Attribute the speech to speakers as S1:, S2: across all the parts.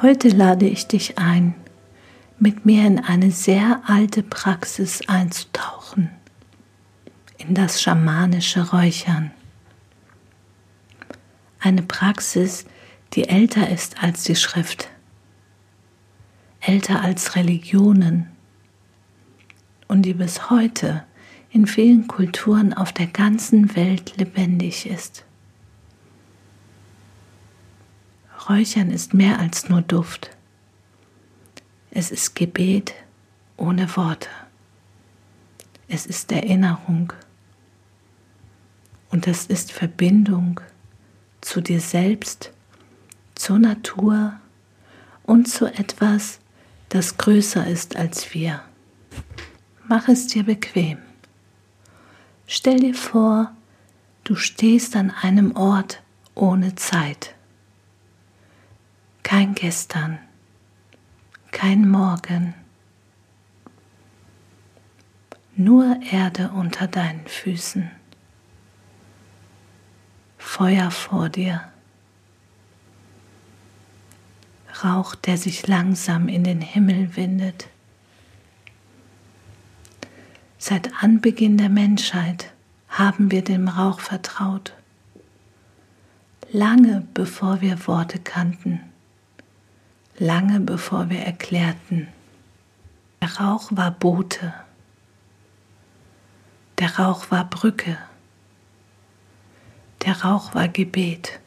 S1: Heute lade ich dich ein, mit mir in eine sehr alte Praxis einzutauchen, in das schamanische Räuchern. Eine Praxis, die älter ist als die Schrift, älter als Religionen und die bis heute in vielen Kulturen auf der ganzen Welt lebendig ist. Räuchern ist mehr als nur Duft. Es ist Gebet ohne Worte. Es ist Erinnerung. Und es ist Verbindung zu dir selbst, zur Natur und zu etwas, das größer ist als wir. Mach es dir bequem. Stell dir vor, du stehst an einem Ort ohne Zeit. Kein Gestern, kein Morgen, nur Erde unter deinen Füßen, Feuer vor dir, Rauch, der sich langsam in den Himmel windet. Seit Anbeginn der Menschheit haben wir dem Rauch vertraut, lange bevor wir Worte kannten. Lange bevor wir erklärten, der Rauch war Bote, der Rauch war Brücke, der Rauch war Gebet.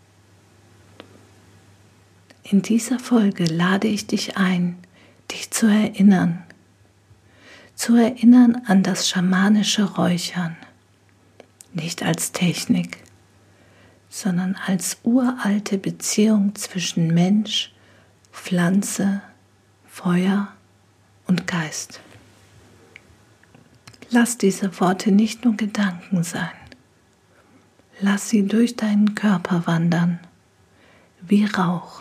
S1: In dieser Folge lade ich dich ein, dich zu erinnern an das schamanische Räuchern, nicht als Technik, sondern als uralte Beziehung zwischen Mensch, Pflanze, Feuer und Geist. Lass diese Worte nicht nur Gedanken sein. Lass sie durch deinen Körper wandern, wie Rauch.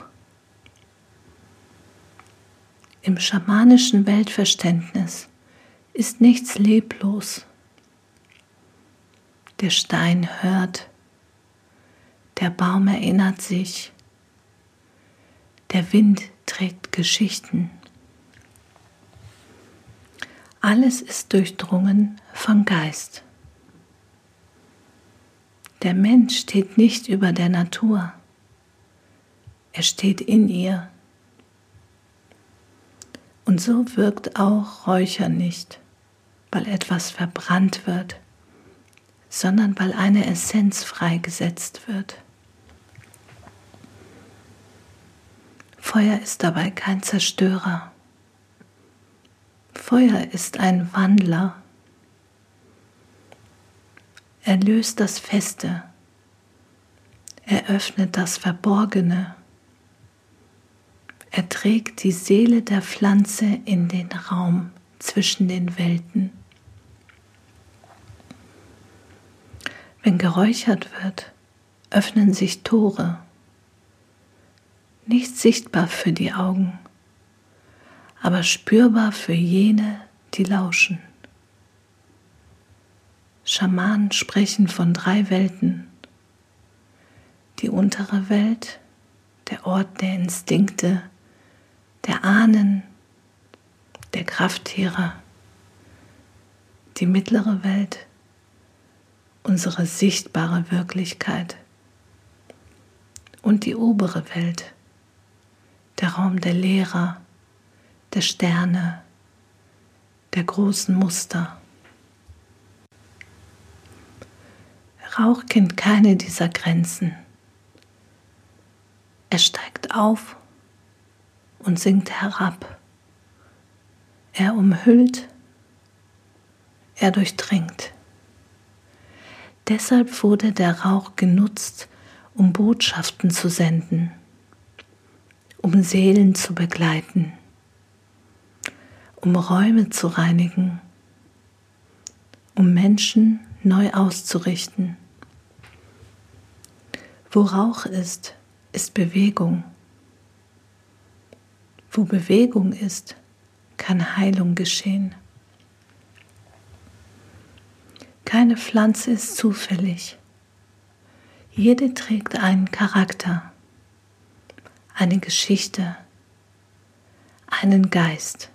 S1: Im schamanischen Weltverständnis ist nichts leblos. Der Stein hört, der Baum erinnert sich, der Wind trägt Geschichten. Alles ist durchdrungen von Geist. Der Mensch steht nicht über der Natur. Er steht in ihr. Und so wirkt auch Räuchern nicht, weil etwas verbrannt wird, sondern weil eine Essenz freigesetzt wird. Feuer ist dabei kein Zerstörer. Feuer ist ein Wandler. Er löst das Feste. Er öffnet das Verborgene. Er trägt die Seele der Pflanze in den Raum zwischen den Welten. Wenn geräuchert wird, öffnen sich Tore. Nicht sichtbar für die Augen, aber spürbar für jene, die lauschen. Schamanen sprechen von 3 Welten. Die untere Welt, der Ort der Instinkte, der Ahnen, der Krafttiere. Die mittlere Welt, unsere sichtbare Wirklichkeit. Und die obere Welt, der Raum der Lehrer, der Sterne, der großen Muster. Rauch kennt keine dieser Grenzen. Er steigt auf und sinkt herab. Er umhüllt, er durchdringt. Deshalb wurde der Rauch genutzt, um Botschaften zu senden, um Seelen zu begleiten, um Räume zu reinigen, um Menschen neu auszurichten. Wo Rauch ist, ist Bewegung. Wo Bewegung ist, kann Heilung geschehen. Keine Pflanze ist zufällig. Jede trägt einen Charakter, eine Geschichte, einen Geist.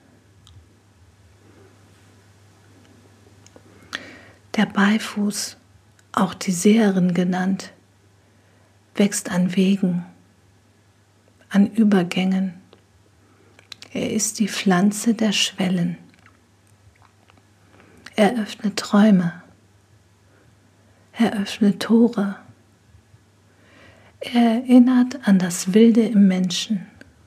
S1: Der Beifuß, auch die Seherin genannt, wächst an Wegen, an Übergängen. Er ist die Pflanze der Schwellen. Er öffnet Träume. Er öffnet Tore. Er erinnert an das Wilde im Menschen.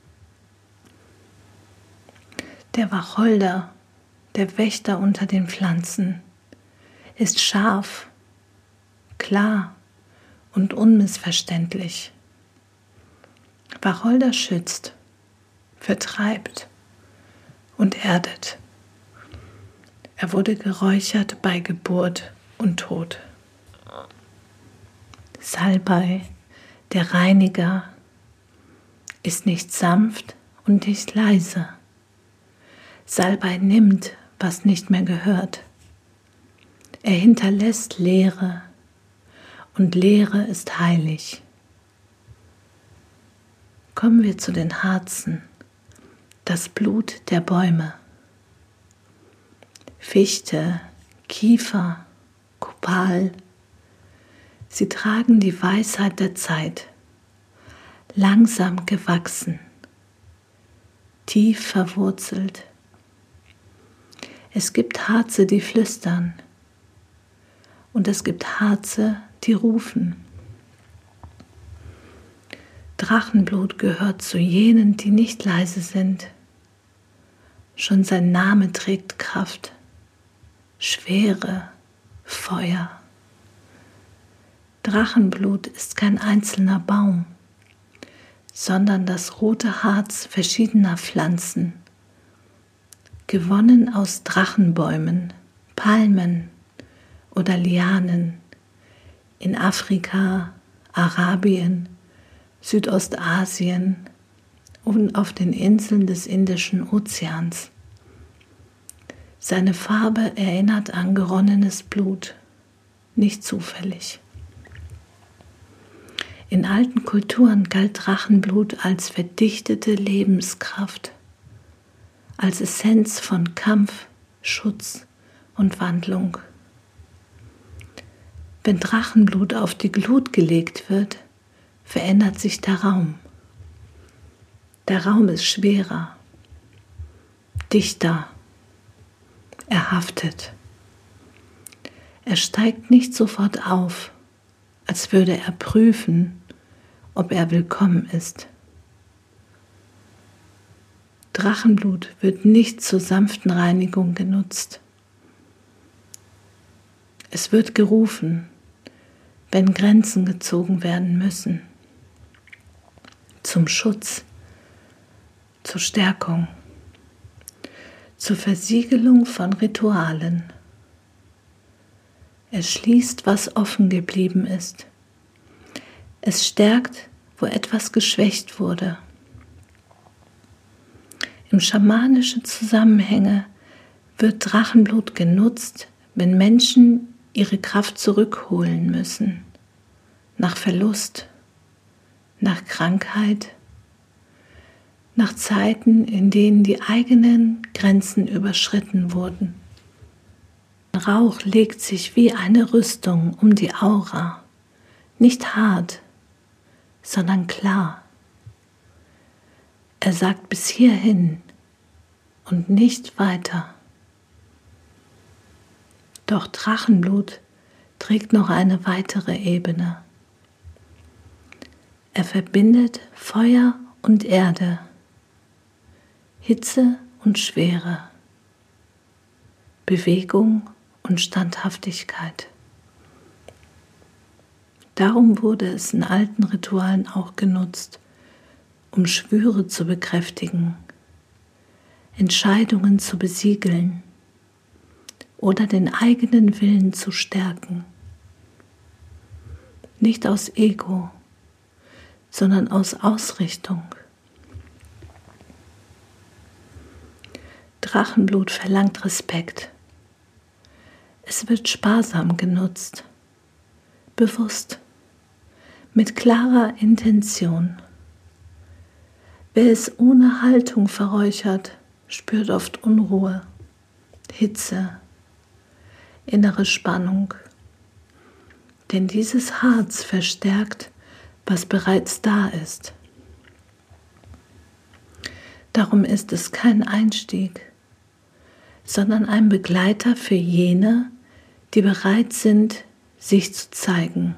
S1: Der Wacholder, der Wächter unter den Pflanzen, ist scharf, klar und unmissverständlich. Wacholder schützt, vertreibt und erdet. Er wurde geräuchert bei Geburt und Tod. Salbei, der Reiniger, ist nicht sanft und nicht leise. Salbei nimmt, was nicht mehr gehört. Er hinterlässt Leere und Leere ist heilig. Kommen wir zu den Harzen, das Blut der Bäume. Fichte, Kiefer, Kopal, sie tragen die Weisheit der Zeit, langsam gewachsen, tief verwurzelt. Es gibt Harze, die flüstern, und es gibt Harze, die rufen. Drachenblut gehört zu jenen, die nicht leise sind. Schon sein Name trägt Kraft, Schwere, Feuer. Drachenblut ist kein einzelner Baum, sondern das rote Harz verschiedener Pflanzen, gewonnen aus Drachenbäumen, Palmen oder Lianen in Afrika, Arabien, Südostasien und auf den Inseln des Indischen Ozeans. Seine Farbe erinnert an geronnenes Blut, nicht zufällig. In alten Kulturen galt Drachenblut als verdichtete Lebenskraft, als Essenz von Kampf, Schutz und Wandlung. Wenn Drachenblut auf die Glut gelegt wird, verändert sich der Raum. Der Raum ist schwerer, dichter, er haftet. Er steigt nicht sofort auf, als würde er prüfen, ob er willkommen ist. Drachenblut wird nicht zur sanften Reinigung genutzt. Es wird gerufen, wenn Grenzen gezogen werden müssen, zum Schutz, zur Stärkung, zur Versiegelung von Ritualen. Es schließt, was offen geblieben ist. Es stärkt, wo etwas geschwächt wurde. Im schamanischen Zusammenhänge wird Drachenblut genutzt, wenn Menschen ihre Kraft zurückholen müssen, nach Verlust, nach Krankheit, nach Zeiten, in denen die eigenen Grenzen überschritten wurden. Rauch legt sich wie eine Rüstung um die Aura, nicht hart, sondern klar. Er sagt bis hierhin und nicht weiter. Doch Drachenblut trägt noch eine weitere Ebene. Er verbindet Feuer und Erde, Hitze und Schwere, Bewegung und Standhaftigkeit. Darum wurde es in alten Ritualen auch genutzt, um Schwüre zu bekräftigen, Entscheidungen zu besiegeln oder den eigenen Willen zu stärken. Nicht aus Ego, sondern aus Ausrichtung. Drachenblut verlangt Respekt. Es wird sparsam genutzt, bewusst, mit klarer Intention. Wer es ohne Haltung verräuchert, spürt oft Unruhe, Hitze, innere Spannung. Denn dieses Harz verstärkt, was bereits da ist. Darum ist es kein Einstieg, sondern ein Begleiter für jene, die bereit sind, sich zu zeigen.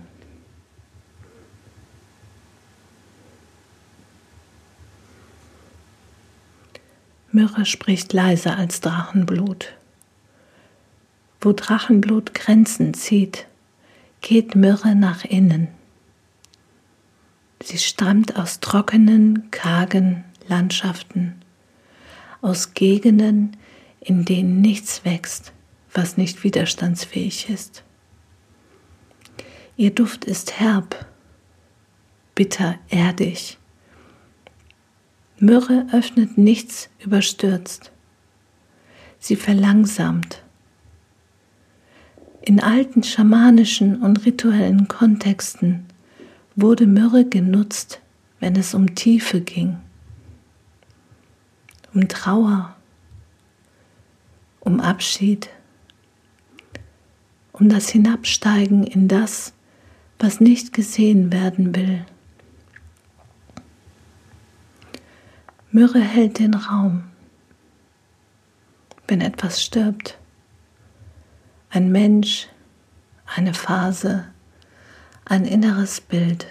S1: Myrrhe spricht leiser als Drachenblut. Wo Drachenblut Grenzen zieht, geht Myrrhe nach innen. Sie stammt aus trockenen, kargen Landschaften, aus Gegenden, in denen nichts wächst, was nicht widerstandsfähig ist. Ihr Duft ist herb, bitter, erdig. Myrrhe öffnet nichts überstürzt. Sie verlangsamt. In alten schamanischen und rituellen Kontexten wurde Myrrhe genutzt, wenn es um Tiefe ging, um Trauer, um Abschied, um das Hinabsteigen in das, was nicht gesehen werden will. Myrrhe hält den Raum, wenn etwas stirbt. Ein Mensch, eine Phase, ein inneres Bild.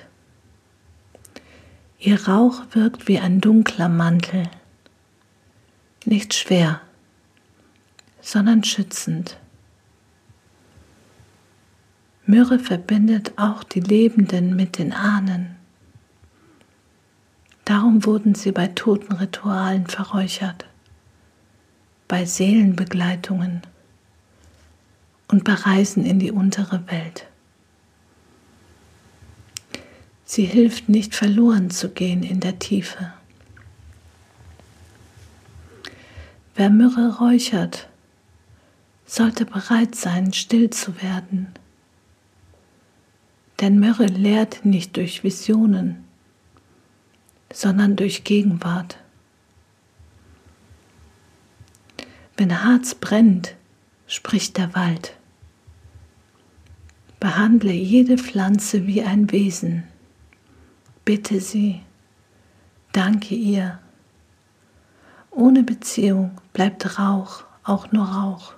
S1: Ihr Rauch wirkt wie ein dunkler Mantel, nicht schwer, sondern schützend. Myrrhe verbindet auch die Lebenden mit den Ahnen. Darum wurden sie bei Totenritualen verräuchert, bei Seelenbegleitungen und bei Reisen in die untere Welt. Sie hilft nicht verloren zu gehen in der Tiefe. Wer Myrrhe räuchert, sollte bereit sein, still zu werden. Denn Myrrhe lehrt nicht durch Visionen, sondern durch Gegenwart. Wenn Harz brennt, spricht der Wald. Behandle jede Pflanze wie ein Wesen. Bitte sie, danke ihr. Ohne Beziehung bleibt Rauch auch nur Rauch.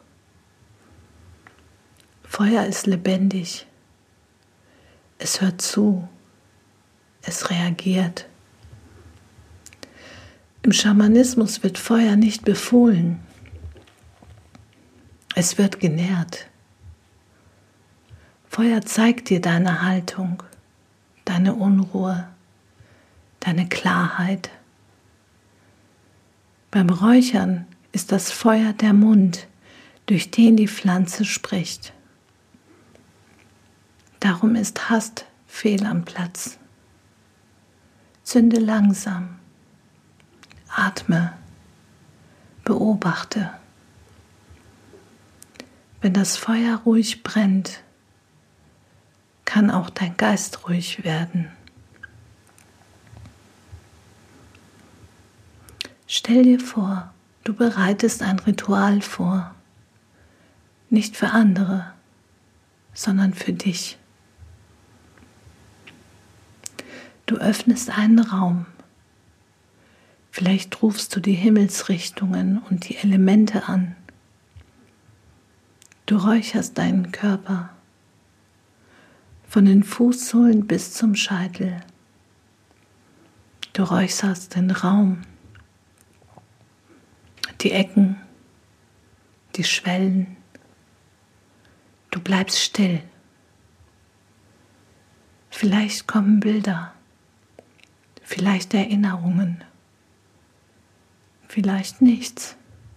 S1: Feuer ist lebendig. Es hört zu. Es reagiert. Im Schamanismus wird Feuer nicht befohlen. Es wird genährt. Feuer zeigt dir deine Haltung, deine Unruhe, deine Klarheit. Beim Räuchern ist das Feuer der Mund, durch den die Pflanze spricht. Darum ist Hast fehl am Platz. Zünde langsam. Atme, beobachte. Wenn das Feuer ruhig brennt, kann auch dein Geist ruhig werden. Stell dir vor, du bereitest ein Ritual vor, nicht für andere, sondern für dich. Du öffnest einen Raum. Vielleicht rufst du die Himmelsrichtungen und die Elemente an. Du räucherst deinen Körper, von den Fußsohlen bis zum Scheitel. Du räucherst den Raum, die Ecken, die Schwellen. Du bleibst still. Vielleicht kommen Bilder, vielleicht Erinnerungen, vielleicht nichts.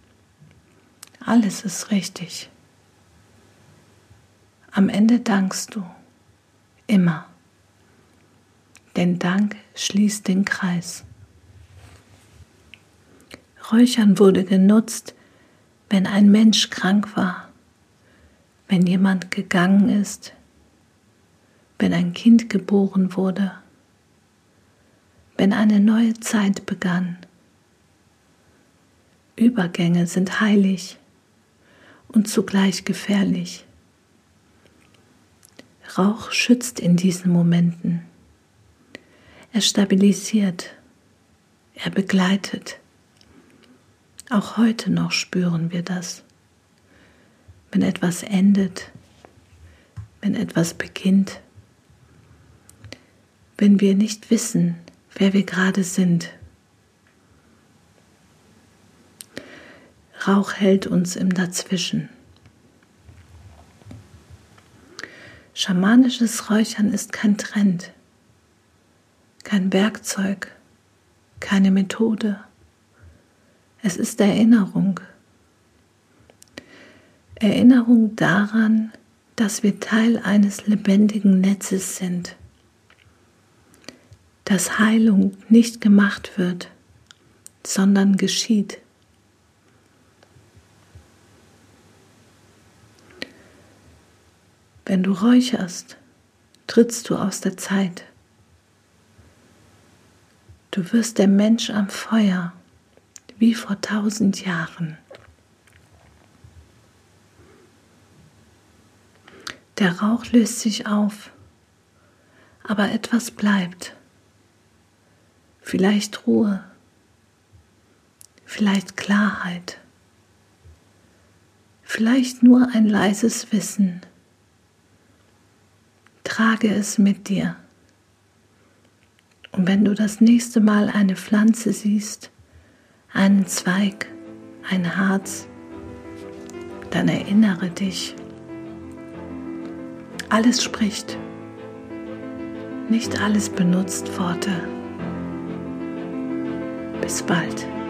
S1: Alles ist richtig. Am Ende dankst du, immer. Denn Dank schließt den Kreis. Räuchern wurde genutzt, wenn ein Mensch krank war, wenn jemand gegangen ist, wenn ein Kind geboren wurde, wenn eine neue Zeit begann. Übergänge sind heilig und zugleich gefährlich. Rauch schützt in diesen Momenten. Er stabilisiert, er begleitet. Auch heute noch spüren wir das. Wenn etwas endet, wenn etwas beginnt, wenn wir nicht wissen, wer wir gerade sind. Rauch hält uns im Dazwischen. Schamanisches Räuchern ist kein Trend, kein Werkzeug, keine Methode. Es ist Erinnerung. Erinnerung daran, dass wir Teil eines lebendigen Netzes sind, dass Heilung nicht gemacht wird, sondern geschieht. Wenn du räucherst, trittst du aus der Zeit. Du wirst der Mensch am Feuer, wie vor 1000 Jahren. Der Rauch löst sich auf, aber etwas bleibt. Vielleicht Ruhe, vielleicht Klarheit, vielleicht nur ein leises Wissen. Trage es mit dir. Und wenn du das nächste Mal eine Pflanze siehst, einen Zweig, ein Harz, dann erinnere dich. Alles spricht, nicht alles benutzt Worte. Bis bald.